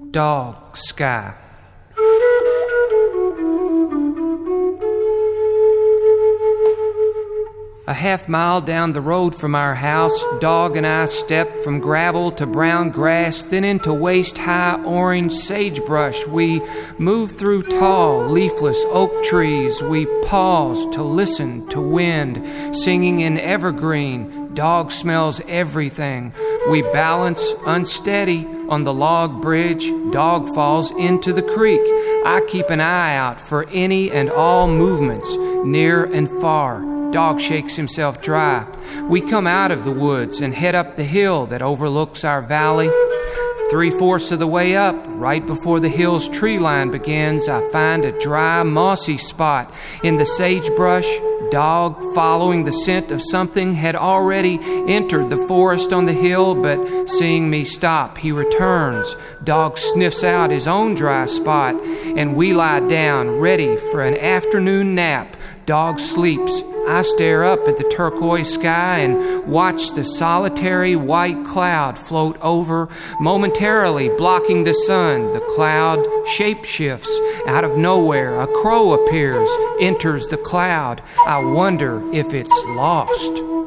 dog, sky. A half-mile down the road from our house, Dog and I stepped from gravel to brown grass, then into waist-high orange sagebrush. We moved through tall, leafless oak trees. We paused to listen to wind, singing in evergreen. Dog smells everything. We balance unsteady on the log bridge. Dog falls into the creek. I keep an eye out for any and all movements, near and far. Dog shakes himself dry. We come out of the woods and head up the hill that overlooks our valley. 3/4 of the way up, right before the hill's tree line begins, I find a dry, mossy spot in the sagebrush. Dog, following the scent of something, had already entered the forest on the hill, but seeing me stop, he returns. Dog sniffs out his own dry spot, and we lie down, ready for an afternoon nap. Dog sleeps. I stare up at the turquoise sky and watch the solitary white cloud float over, momentarily blocking the sun. The cloud shapeshifts. Out of nowhere, a crow appears, enters the cloud. I wonder if it's lost.